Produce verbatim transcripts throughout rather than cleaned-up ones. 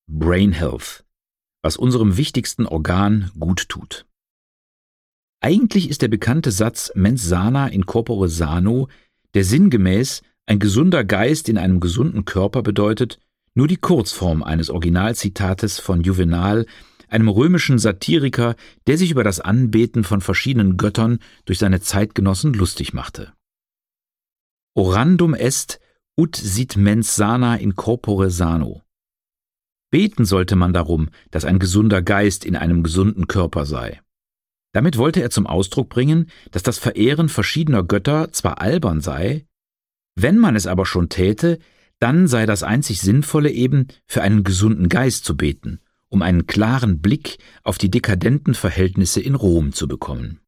Brain Health, was unserem wichtigsten Organ gut tut. Eigentlich ist der bekannte Satz Mens sana in corpore sano, der sinngemäß ein gesunder Geist in einem gesunden Körper bedeutet, nur die Kurzform eines Originalzitates von Juvenal, einem römischen Satiriker, der sich über das Anbeten von verschiedenen Göttern durch seine Zeitgenossen lustig machte. Orandum est ut sit mens sana in corpore sano. Beten sollte man darum, dass ein gesunder Geist in einem gesunden Körper sei. Damit wollte er zum Ausdruck bringen, dass das Verehren verschiedener Götter zwar albern sei, wenn man es aber schon täte, dann sei das einzig Sinnvolle eben, für einen gesunden Geist zu beten, um einen klaren Blick auf die dekadenten Verhältnisse in Rom zu bekommen.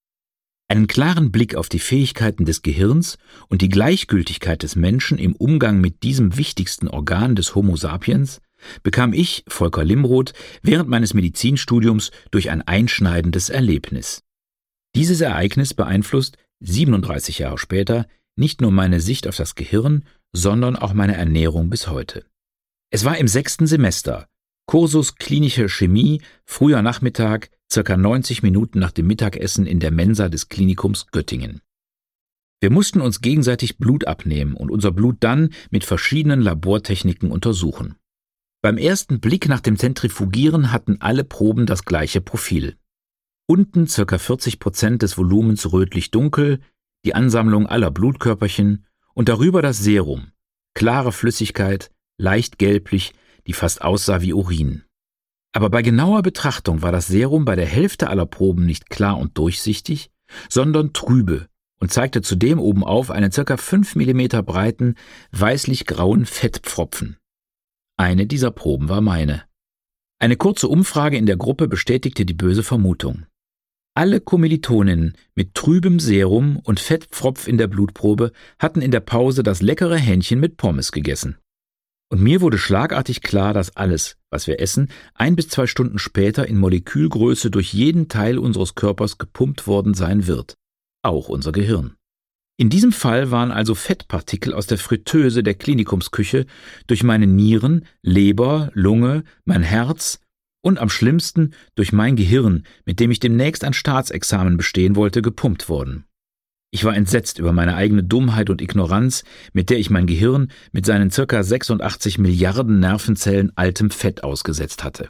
Einen klaren Blick auf die Fähigkeiten des Gehirns und die Gleichgültigkeit des Menschen im Umgang mit diesem wichtigsten Organ des Homo sapiens bekam ich, Volker Limroth, während meines Medizinstudiums durch ein einschneidendes Erlebnis. Dieses Ereignis beeinflusst, siebenunddreißig Jahre später, nicht nur meine Sicht auf das Gehirn, sondern auch meine Ernährung bis heute. Es war im sechsten Semester, Kursus Klinische Chemie, früher Nachmittag, circa neunzig Minuten nach dem Mittagessen in der Mensa des Klinikums Göttingen. Wir mussten uns gegenseitig Blut abnehmen und unser Blut dann mit verschiedenen Labortechniken untersuchen. Beim ersten Blick nach dem Zentrifugieren hatten alle Proben das gleiche Profil. Unten ca. vierzig Prozent des Volumens rötlich-dunkel, die Ansammlung aller Blutkörperchen und darüber das Serum, klare Flüssigkeit, leicht gelblich, die fast aussah wie Urin. Aber bei genauer Betrachtung war das Serum bei der Hälfte aller Proben nicht klar und durchsichtig, sondern trübe und zeigte zudem obenauf einen ca. fünf Millimeter breiten, weißlich-grauen Fettpfropfen. Eine dieser Proben war meine. Eine kurze Umfrage in der Gruppe bestätigte die böse Vermutung. Alle Kommilitoninnen mit trübem Serum und Fettpfropf in der Blutprobe hatten in der Pause das leckere Hähnchen mit Pommes gegessen. Und mir wurde schlagartig klar, dass alles, was wir essen, ein bis zwei Stunden später in Molekülgröße durch jeden Teil unseres Körpers gepumpt worden sein wird. Auch unser Gehirn. In diesem Fall waren also Fettpartikel aus der Fritteuse der Klinikumsküche durch meine Nieren, Leber, Lunge, mein Herz und am schlimmsten durch mein Gehirn, mit dem ich demnächst ein Staatsexamen bestehen wollte, gepumpt worden. Ich war entsetzt über meine eigene Dummheit und Ignoranz, mit der ich mein Gehirn mit seinen ca. sechsundachtzig Milliarden Nervenzellen altem Fett ausgesetzt hatte.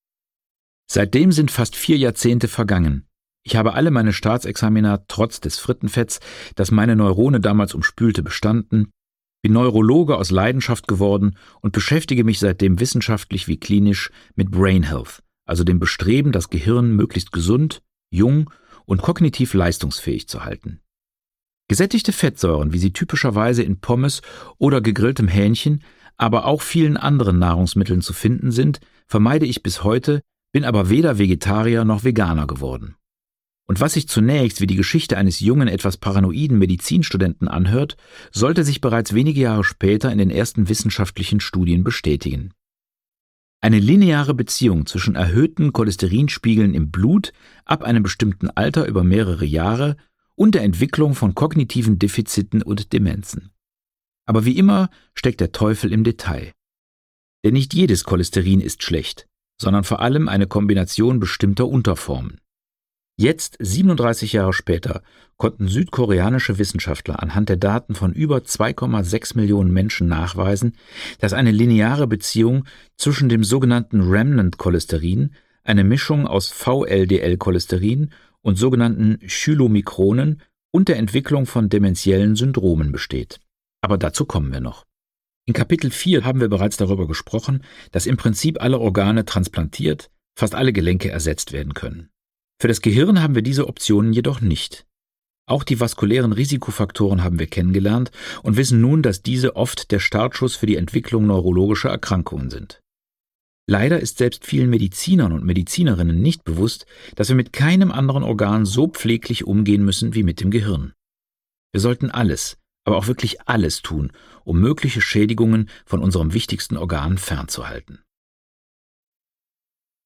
Seitdem sind fast vier Jahrzehnte vergangen. Ich habe alle meine Staatsexamina trotz des Frittenfetts, das meine Neurone damals umspülte, bestanden, bin Neurologe aus Leidenschaft geworden und beschäftige mich seitdem wissenschaftlich wie klinisch mit Brain Health, also dem Bestreben, das Gehirn möglichst gesund, jung und kognitiv leistungsfähig zu halten. Gesättigte Fettsäuren, wie sie typischerweise in Pommes oder gegrilltem Hähnchen, aber auch vielen anderen Nahrungsmitteln zu finden sind, vermeide ich bis heute, bin aber weder Vegetarier noch Veganer geworden. Und was sich zunächst wie die Geschichte eines jungen, etwas paranoiden Medizinstudenten anhört, sollte sich bereits wenige Jahre später in den ersten wissenschaftlichen Studien bestätigen. Eine lineare Beziehung zwischen erhöhten Cholesterinspiegeln im Blut ab einem bestimmten Alter über mehrere Jahre und der Entwicklung von kognitiven Defiziten und Demenzen. Aber wie immer steckt der Teufel im Detail. Denn nicht jedes Cholesterin ist schlecht, sondern vor allem eine Kombination bestimmter Unterformen. Jetzt, siebenunddreißig Jahre später, konnten südkoreanische Wissenschaftler anhand der Daten von über zwei Komma sechs Millionen Menschen nachweisen, dass eine lineare Beziehung zwischen dem sogenannten Remnant-Cholesterin, eine Mischung aus V L D L-Cholesterin und sogenannten Chylomikronen und der Entwicklung von dementiellen Syndromen besteht. Aber dazu kommen wir noch. In Kapitel vier haben wir bereits darüber gesprochen, dass im Prinzip alle Organe transplantiert, fast alle Gelenke ersetzt werden können. Für das Gehirn haben wir diese Optionen jedoch nicht. Auch die vaskulären Risikofaktoren haben wir kennengelernt und wissen nun, dass diese oft der Startschuss für die Entwicklung neurologischer Erkrankungen sind. Leider ist selbst vielen Medizinern und Medizinerinnen nicht bewusst, dass wir mit keinem anderen Organ so pfleglich umgehen müssen wie mit dem Gehirn. Wir sollten alles, aber auch wirklich alles tun, um mögliche Schädigungen von unserem wichtigsten Organ fernzuhalten.